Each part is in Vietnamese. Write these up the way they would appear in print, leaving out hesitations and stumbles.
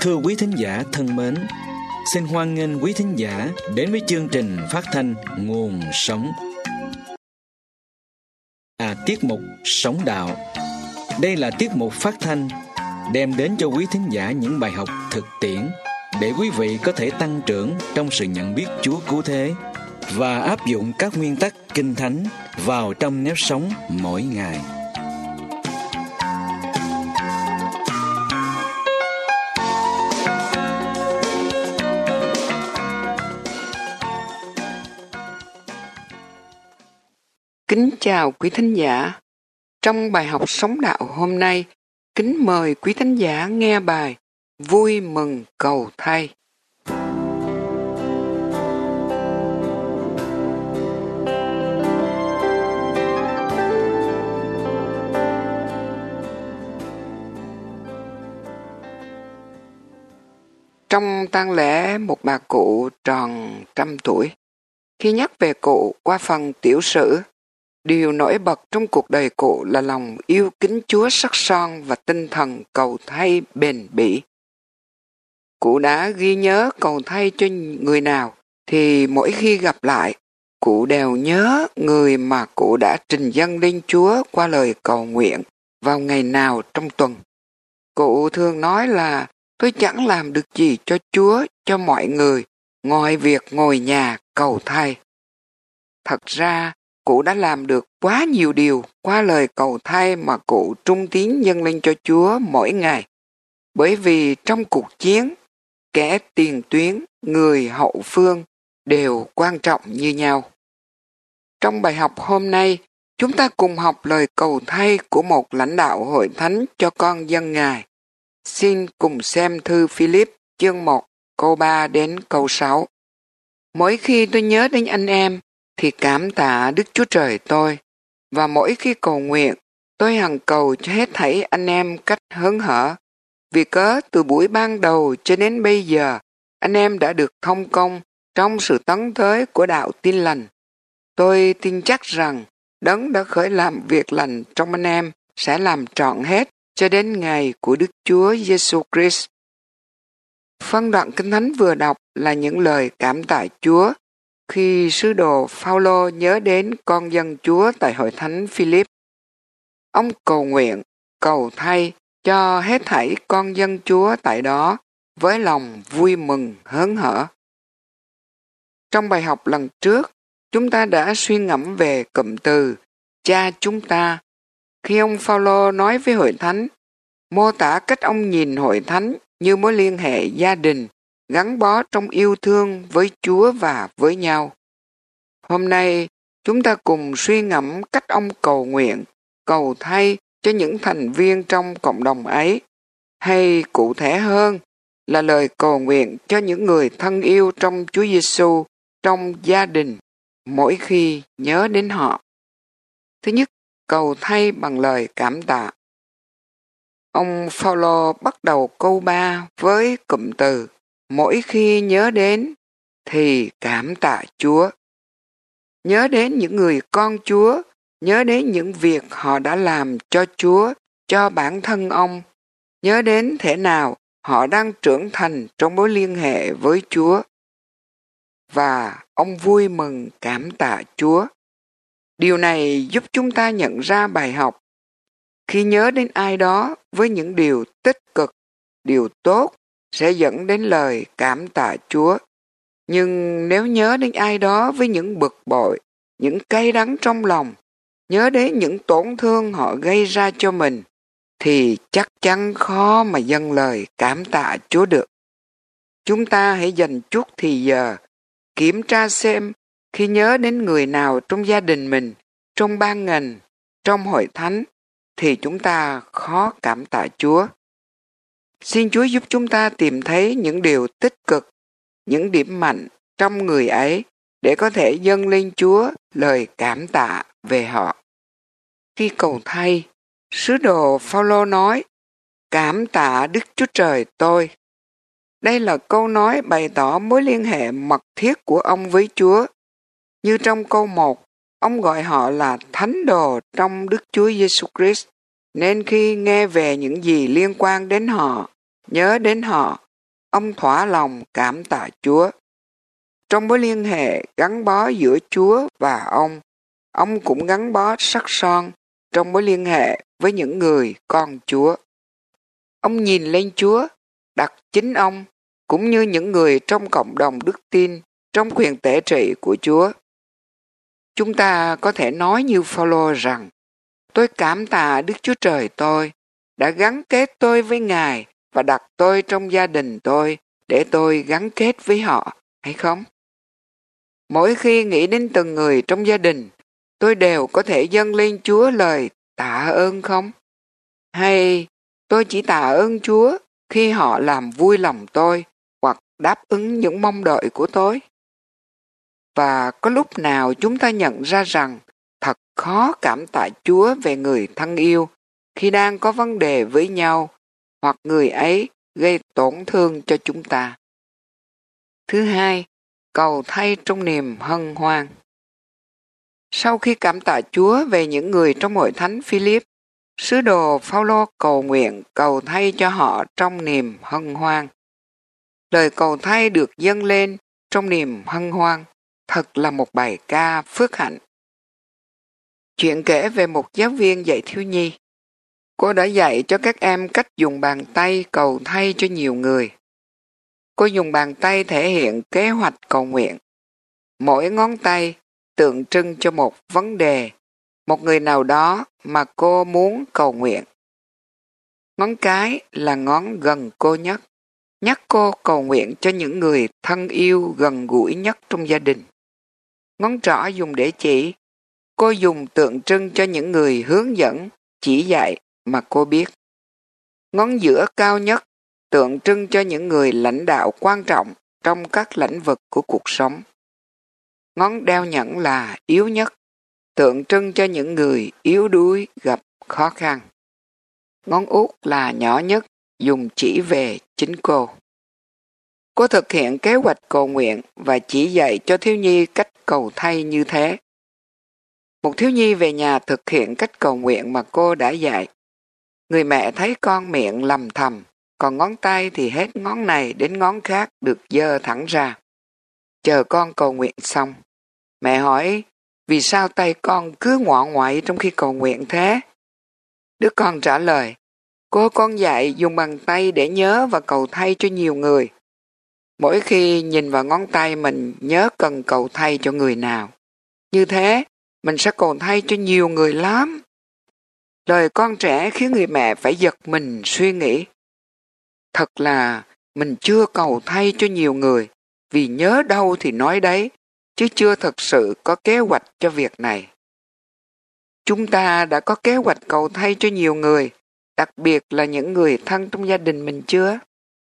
Thưa quý thính giả thân mến, xin hoan nghênh quý thính giả đến với chương trình phát thanh Nguồn Sống. Tiết mục Sống Đạo. Đây là tiết mục phát thanh đem đến cho quý thính giả những bài học thực tiễn để quý vị có thể tăng trưởng trong sự nhận biết Chúa cứu thế và áp dụng các nguyên tắc Kinh Thánh vào trong nếp sống mỗi ngày. Kính chào quý thính giả. Trong bài học Sống Đạo hôm nay, kính mời quý thính giả nghe bài Vui mừng cầu thay. Trong tang lễ một bà cụ tròn 100 tuổi, khi nhắc về cụ qua phần tiểu sử, điều nổi bật trong cuộc đời cụ là lòng yêu kính Chúa sắc son và tinh thần cầu thay bền bỉ. Cụ đã ghi nhớ cầu thay cho người nào thì mỗi khi gặp lại, cụ đều nhớ người mà cụ đã trình dâng lên Chúa qua lời cầu nguyện vào ngày nào trong tuần. Cụ thường nói là tôi chẳng làm được gì cho Chúa, cho mọi người, ngoài việc ngồi nhà cầu thay. Thật ra, cụ đã làm được quá nhiều điều qua lời cầu thay mà cụ trung tín dâng lên cho Chúa mỗi ngày. Bởi vì trong cuộc chiến, kẻ tiền tuyến, người hậu phương đều quan trọng như nhau. Trong bài học hôm nay, chúng ta cùng học lời cầu thay của một lãnh đạo hội thánh cho con dân Ngài. Xin cùng xem thư Philip chương 1 câu 3 đến câu 6. Mỗi khi tôi nhớ đến anh em, thì cảm tạ Đức Chúa Trời tôi, và mỗi khi cầu nguyện, tôi hằng cầu cho hết thảy anh em cách hớn hở. Vì cớ từ buổi ban đầu cho đến bây giờ, anh em đã được thông công trong sự tấn tới của đạo tin lành. Tôi tin chắc rằng Đấng đã khởi làm việc lành trong anh em sẽ làm trọn hết cho đến ngày của Đức Chúa Giêsu Christ. Phân đoạn Kinh Thánh vừa đọc là những lời cảm tạ Chúa khi sứ đồ Phao-lô nhớ đến con dân Chúa tại hội thánh Philip. Ông cầu nguyện, cầu thay cho hết thảy con dân Chúa tại đó với lòng vui mừng hớn hở. Trong bài học lần trước, chúng ta đã suy ngẫm về cụm từ cha chúng ta khi ông Phao-lô nói với hội thánh, mô tả cách ông nhìn hội thánh như mối liên hệ gia đình gắn bó trong yêu thương với Chúa và với nhau. Hôm nay, chúng ta cùng suy ngẫm cách ông cầu nguyện, cầu thay cho những thành viên trong cộng đồng ấy, hay cụ thể hơn là lời cầu nguyện cho những người thân yêu trong Chúa Giêsu trong gia đình mỗi khi nhớ đến họ. Thứ nhất, cầu thay bằng lời cảm tạ. Ông Phao-lô bắt đầu câu 3 với cụm từ mỗi khi nhớ đến thì cảm tạ Chúa. Nhớ đến những người con Chúa, nhớ đến những việc họ đã làm cho Chúa, cho bản thân ông, nhớ đến thế nào họ đang trưởng thành trong mối liên hệ với Chúa. Và ông vui mừng cảm tạ Chúa. Điều này giúp chúng ta nhận ra bài học. Khi nhớ đến ai đó với những điều tích cực, điều tốt sẽ dẫn đến lời cảm tạ Chúa. Nhưng nếu nhớ đến ai đó với những bực bội, những cay đắng trong lòng, nhớ đến những tổn thương họ gây ra cho mình, thì chắc chắn khó mà dâng lời cảm tạ Chúa được. Chúng ta hãy dành chút thì giờ, kiểm tra xem khi nhớ đến người nào trong gia đình mình, trong ban ngành, trong hội thánh, thì chúng ta khó cảm tạ Chúa. Xin Chúa giúp chúng ta tìm thấy những điều tích cực, những điểm mạnh trong người ấy để có thể dâng lên Chúa lời cảm tạ về họ. Khi cầu thay, sứ đồ Phao-lô nói, cảm tạ Đức Chúa Trời tôi. Đây là câu nói bày tỏ mối liên hệ mật thiết của ông với Chúa. Như trong câu 1, ông gọi họ là thánh đồ trong Đức Chúa Giêsu Christ, nên khi nghe về những gì liên quan đến họ, nhớ đến họ, ông thỏa lòng cảm tạ Chúa. Trong mối liên hệ gắn bó giữa Chúa và ông cũng gắn bó sắc son trong mối liên hệ với những người con Chúa. Ông nhìn lên Chúa, đặt chính ông cũng như những người trong cộng đồng đức tin trong quyền tể trị của Chúa. Chúng ta có thể nói như Phao-lô rằng: tôi cảm tạ Đức Chúa Trời tôi đã gắn kết tôi với Ngài và đặt tôi trong gia đình tôi để tôi gắn kết với họ, hay không? Mỗi khi nghĩ đến từng người trong gia đình, tôi đều có thể dâng lên Chúa lời tạ ơn không? Hay tôi chỉ tạ ơn Chúa khi họ làm vui lòng tôi hoặc đáp ứng những mong đợi của tôi? Và có lúc nào chúng ta nhận ra rằng thật khó cảm tạ Chúa về người thân yêu khi đang có vấn đề với nhau hoặc người ấy gây tổn thương cho chúng ta? Thứ hai, cầu thay trong niềm hân hoan. Sau khi cảm tạ Chúa về những người trong hội thánh Philip, sứ đồ Phao-lô cầu nguyện cầu thay cho họ trong niềm hân hoan. Lời cầu thay được dâng lên trong niềm hân hoan, thật là một bài ca phước hạnh. Chuyện kể về một giáo viên dạy thiếu nhi. Cô đã dạy cho các em cách dùng bàn tay cầu thay cho nhiều người. Cô dùng bàn tay thể hiện kế hoạch cầu nguyện. Mỗi ngón tay tượng trưng cho một vấn đề, một người nào đó mà cô muốn cầu nguyện. Ngón cái là ngón gần cô nhất, nhắc cô cầu nguyện cho những người thân yêu gần gũi nhất trong gia đình. Ngón trỏ dùng để chỉ, cô dùng tượng trưng cho những người hướng dẫn, chỉ dạy mà cô biết. Ngón giữa cao nhất tượng trưng cho những người lãnh đạo quan trọng trong các lĩnh vực của cuộc sống. Ngón đeo nhẫn là yếu nhất, tượng trưng cho những người yếu đuối gặp khó khăn. Ngón út là nhỏ nhất, dùng chỉ về chính cô. Cô thực hiện kế hoạch cầu nguyện và chỉ dạy cho thiếu nhi cách cầu thay như thế. Một thiếu nhi về nhà thực hiện cách cầu nguyện mà cô đã dạy. Người mẹ thấy con miệng lầm thầm, còn ngón tay thì hết ngón này đến ngón khác được giơ thẳng ra. Chờ con cầu nguyện xong, mẹ hỏi: vì sao tay con cứ ngoọ ngoại trong khi cầu nguyện thế? Đứa con trả lời: cô con dạy dùng bàn tay để nhớ và cầu thay cho nhiều người. Mỗi khi nhìn vào ngón tay mình nhớ cần cầu thay cho người nào. Như thế, mình sẽ cầu thay cho nhiều người lắm. Lời con trẻ khiến người mẹ phải giật mình suy nghĩ. Thật là mình chưa cầu thay cho nhiều người, vì nhớ đâu thì nói đấy, chứ chưa thật sự có kế hoạch cho việc này. Chúng ta đã có kế hoạch cầu thay cho nhiều người, đặc biệt là những người thân trong gia đình mình chưa?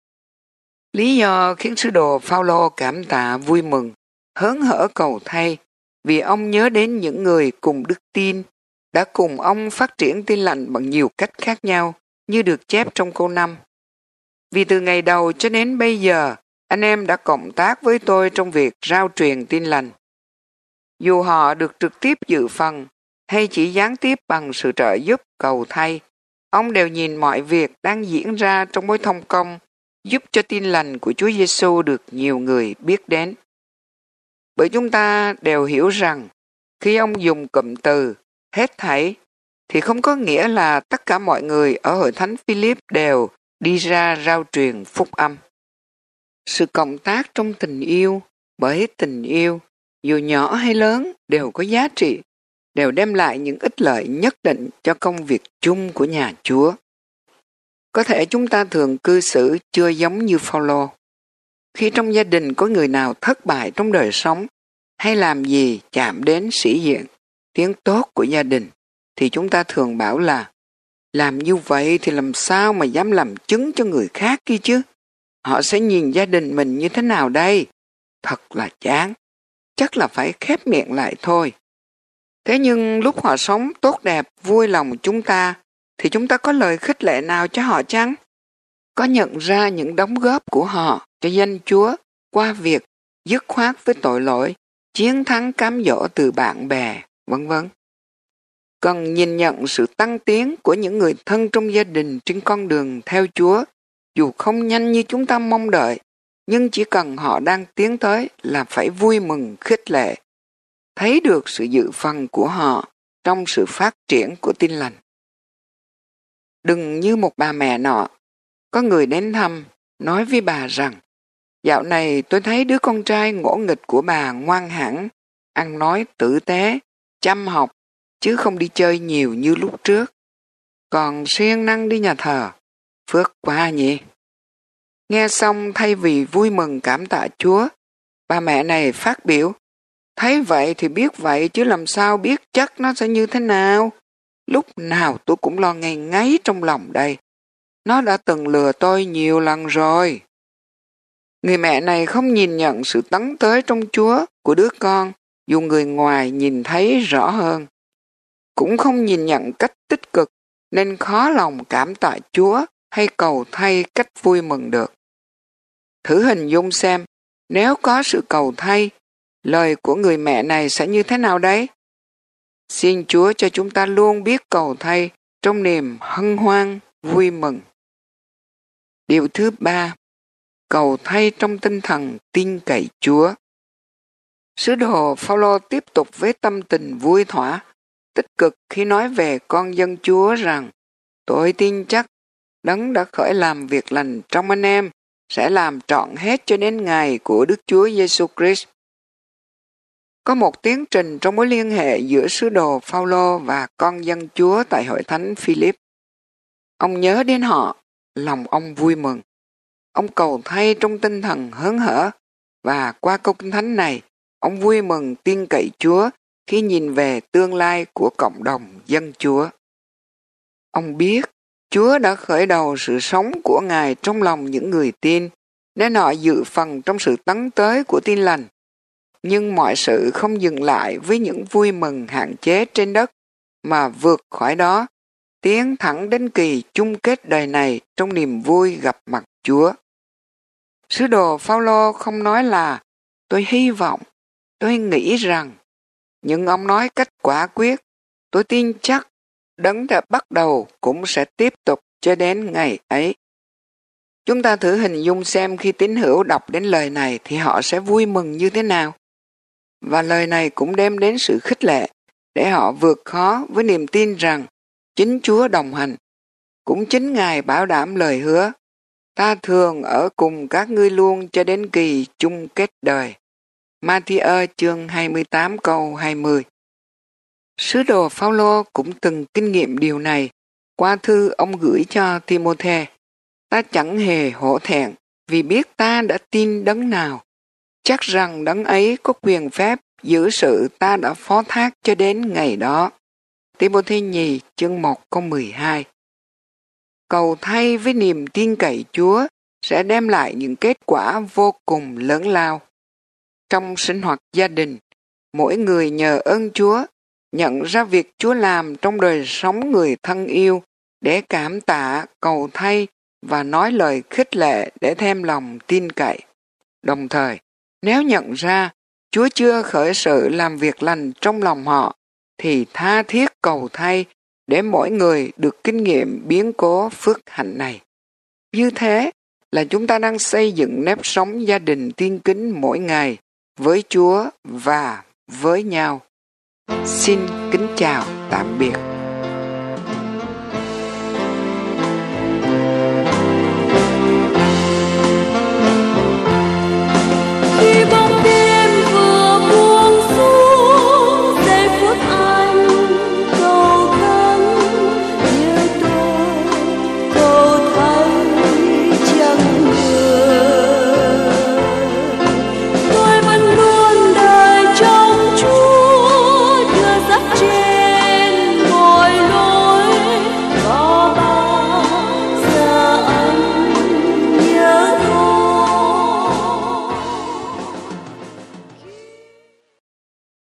Lý do khiến sứ đồ Phao-lô cảm tạ vui mừng, hớn hở cầu thay, vì ông nhớ đến những người cùng đức tin, đã cùng ông phát triển tin lành bằng nhiều cách khác nhau, như được chép trong câu 5. Vì từ ngày đầu cho đến bây giờ, anh em đã cộng tác với tôi trong việc rao truyền tin lành. Dù họ được trực tiếp dự phần, hay chỉ gián tiếp bằng sự trợ giúp cầu thay, ông đều nhìn mọi việc đang diễn ra trong mối thông công, giúp cho tin lành của Chúa Giêsu được nhiều người biết đến. Bởi chúng ta đều hiểu rằng, khi ông dùng cụm từ hết thảy, thì không có nghĩa là tất cả mọi người ở hội thánh Philip đều đi ra rao truyền phúc âm. Sự cộng tác trong tình yêu, bởi tình yêu, dù nhỏ hay lớn, đều có giá trị, đều đem lại những ích lợi nhất định cho công việc chung của nhà Chúa. Có thể chúng ta thường cư xử chưa giống như Phao-lô. Khi trong gia đình có người nào thất bại trong đời sống, hay làm gì chạm đến sĩ diện, tiếng tốt của gia đình, thì chúng ta thường bảo là làm như vậy thì làm sao mà dám làm chứng cho người khác kia chứ? Họ sẽ nhìn gia đình mình như thế nào đây? Thật là chán, chắc là phải khép miệng lại thôi. Thế nhưng lúc họ sống tốt đẹp, vui lòng chúng ta, thì chúng ta có lời khích lệ nào cho họ chăng? Có nhận ra những đóng góp của họ cho danh Chúa qua việc dứt khoát với tội lỗi, chiến thắng cám dỗ từ bạn bè, vân vân. Cần nhìn nhận sự tăng tiến của những người thân trong gia đình trên con đường theo Chúa, dù không nhanh như chúng ta mong đợi, nhưng chỉ cần họ đang tiến tới là phải vui mừng khích lệ, thấy được sự dự phần của họ trong sự phát triển của tin lành. Đừng như một bà mẹ nọ, có người đến thăm, nói với bà rằng, dạo này tôi thấy đứa con trai ngỗ nghịch của bà ngoan hẳn, ăn nói tử tế, chăm học, chứ không đi chơi nhiều như lúc trước. Còn siêng năng đi nhà thờ, phước quá nhỉ. Nghe xong thay vì vui mừng cảm tạ Chúa, bà mẹ này phát biểu, thấy vậy thì biết vậy chứ làm sao biết chắc nó sẽ như thế nào. Lúc nào tôi cũng lo ngây ngáy trong lòng đây. Nó đã từng lừa tôi nhiều lần rồi. Người mẹ này không nhìn nhận sự tấn tới trong Chúa của đứa con, dù người ngoài nhìn thấy rõ hơn. Cũng không nhìn nhận cách tích cực, nên khó lòng cảm tạ Chúa hay cầu thay cách vui mừng được. Thử hình dung xem, nếu có sự cầu thay, lời của người mẹ này sẽ như thế nào đấy? Xin Chúa cho chúng ta luôn biết cầu thay trong niềm hân hoan, vui mừng. Điều thứ 3, cầu thay trong tinh thần tin cậy Chúa. Sứ đồ Phao-lô tiếp tục với tâm tình vui thỏa, tích cực khi nói về con dân Chúa rằng, tôi tin chắc Đấng đã khởi làm việc lành trong anh em sẽ làm trọn hết cho đến ngày của Đức Chúa Giêsu Christ. Có một tiến trình trong mối liên hệ giữa sứ đồ Phao-lô và con dân Chúa tại hội thánh Philip. Ông nhớ đến họ, lòng ông vui mừng. Ông cầu thay trong tinh thần hớn hở, và qua câu kinh thánh này, ông vui mừng tin cậy Chúa khi nhìn về tương lai của cộng đồng dân Chúa. Ông biết Chúa đã khởi đầu sự sống của Ngài trong lòng những người tin, nên họ dự phần trong sự tấn tới của tin lành. Nhưng mọi sự không dừng lại với những vui mừng hạn chế trên đất, mà vượt khỏi đó, tiến thẳng đến kỳ chung kết đời này trong niềm vui gặp mặt Chúa. Sứ đồ Phao-lô không nói là tôi hy vọng, tôi nghĩ rằng, nhưng ông nói cách quả quyết, tôi tin chắc Đấng đã bắt đầu cũng sẽ tiếp tục cho đến ngày ấy. Chúng ta thử hình dung xem khi tín hữu đọc đến lời này thì họ sẽ vui mừng như thế nào. Và lời này cũng đem đến sự khích lệ để họ vượt khó với niềm tin rằng chính Chúa đồng hành. Cũng chính Ngài bảo đảm lời hứa, ta thường ở cùng các ngươi luôn cho đến kỳ chung kết đời. Ma-thi-ơ chương 28 câu 20. Sứ đồ Phao-lô cũng từng kinh nghiệm điều này qua thư ông gửi cho Ti-mô-thê. Ta chẳng hề hổ thẹn vì biết ta đã tin Đấng nào. Chắc rằng Đấng ấy có quyền phép giữ sự ta đã phó thác cho đến ngày đó. Ti-mô-thê nhì chương 1 câu 12. Cầu thay với niềm tin cậy Chúa sẽ đem lại những kết quả vô cùng lớn lao. Trong sinh hoạt gia đình, mỗi người nhờ ơn Chúa nhận ra việc Chúa làm trong đời sống người thân yêu để cảm tạ, cầu thay và nói lời khích lệ để thêm lòng tin cậy. Đồng thời, nếu nhận ra Chúa chưa khởi sự làm việc lành trong lòng họ, thì tha thiết cầu thay để mỗi người được kinh nghiệm biến cố phước hạnh này. Như thế là chúng ta đang xây dựng nếp sống gia đình tin kính mỗi ngày với Chúa và với nhau. Xin kính chào, tạm biệt.